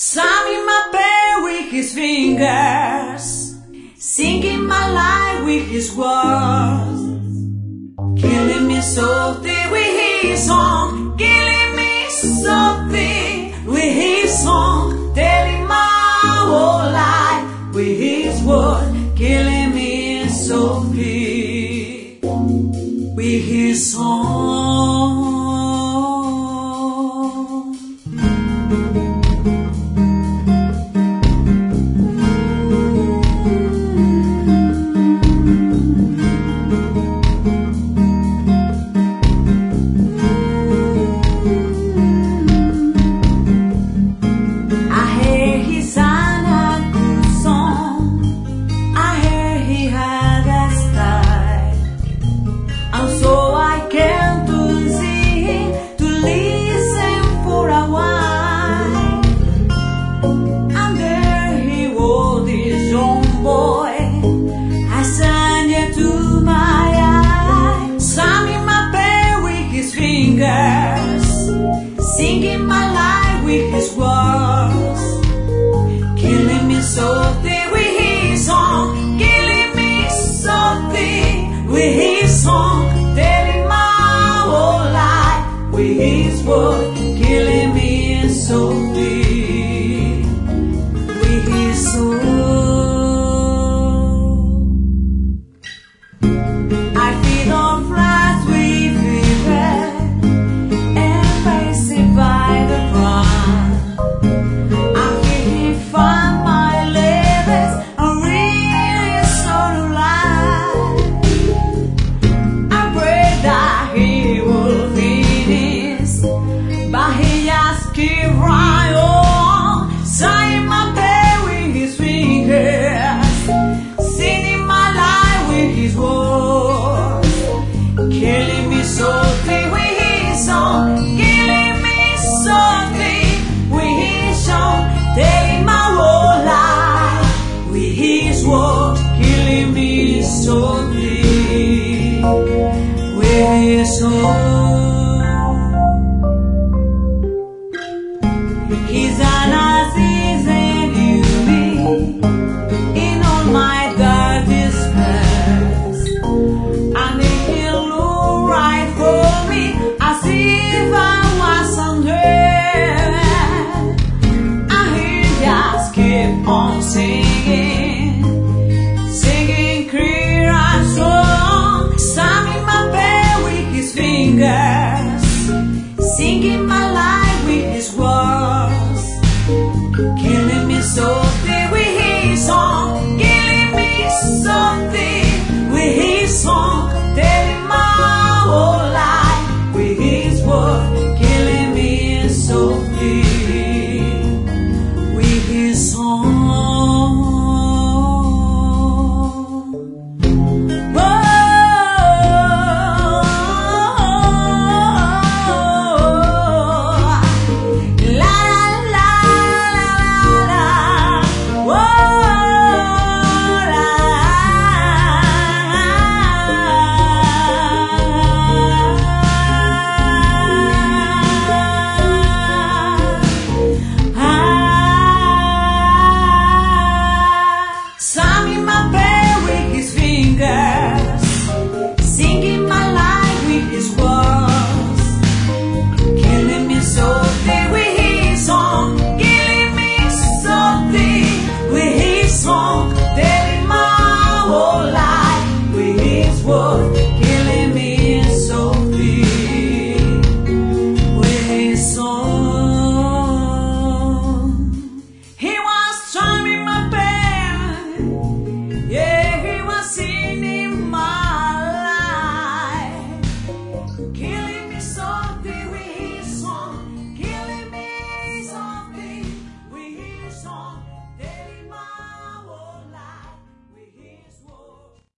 Summing my pain with his fingers, singing my life with his words, killing me softly with his song, killing me softly with his song, telling my whole life with his word, killing me softly with his song. Singing my life with his words, killing me softly with his song, killing me softly with his song, telling my whole life with his word, killing me softly with his song. I feed on flies with fever, by the ground. I feel he found my limits. I'm really so alive. I pray that he will finish, but he just keep right on, signing my pain with his fingers, singing my life with his words, killing me softly with his song, killing me softly with his song, telling my whole life with his word, killing me softly with his song. He's an Aziz and you in all my darkest past, and he'll look right for me as if I was under. I hear just keep on singing.